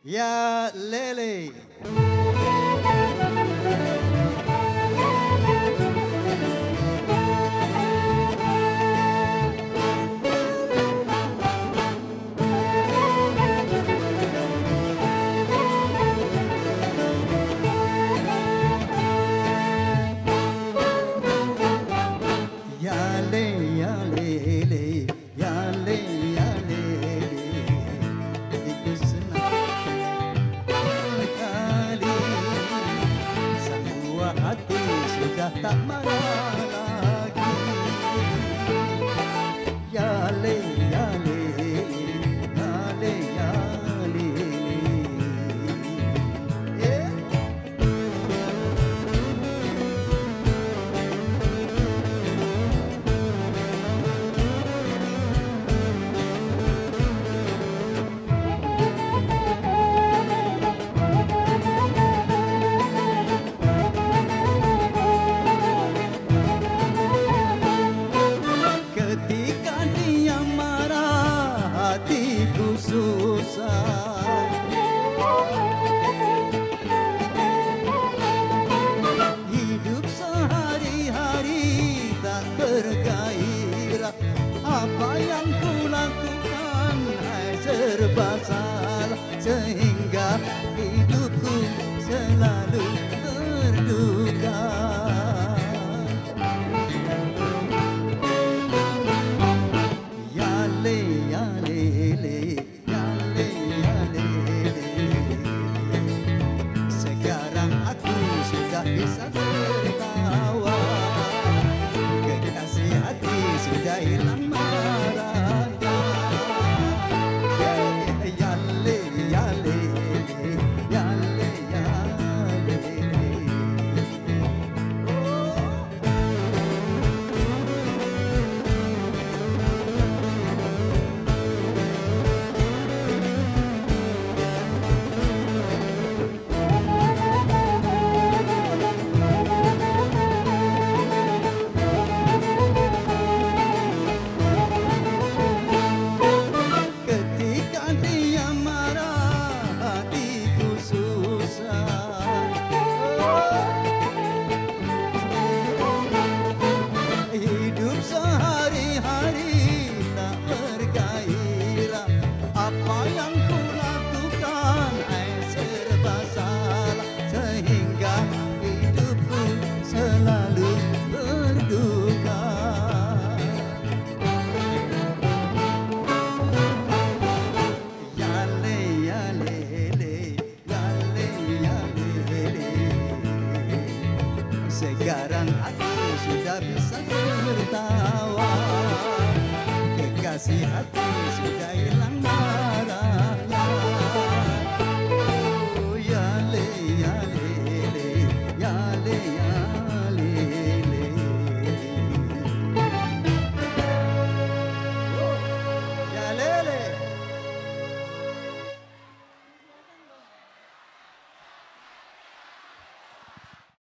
Ya Lele. Ya le, ya lele, ya le, ya lele. Itu senang sekali. Semua hati sudah tak marah lagi. Ya le, ya lele, ya le, ya lele. Yeah. Ketika dia marah, hatiku susah. Hidup sehari-hari tak bergairah. Apa yang ku lakukan hai serba salah, sehingga hidupku selalu berduka. Ya le, ya lele, ya le, ya lele. Sekarang aku sudah bisa tertawa. Kekasih hati sudah hilang marahnya. Ya le, ya lele, ya le, ya lele. Ketika dia marah, hatiku susah. Hidup sehari-hari tak bergairah. Apa yang ku lakukan ai serba salah, sehingga hidupku selalu berduka. Ya le, ya lele, ya le, ya lele. Sekarang aku sudah bisa tertawa. Kekasih hati sudah hilang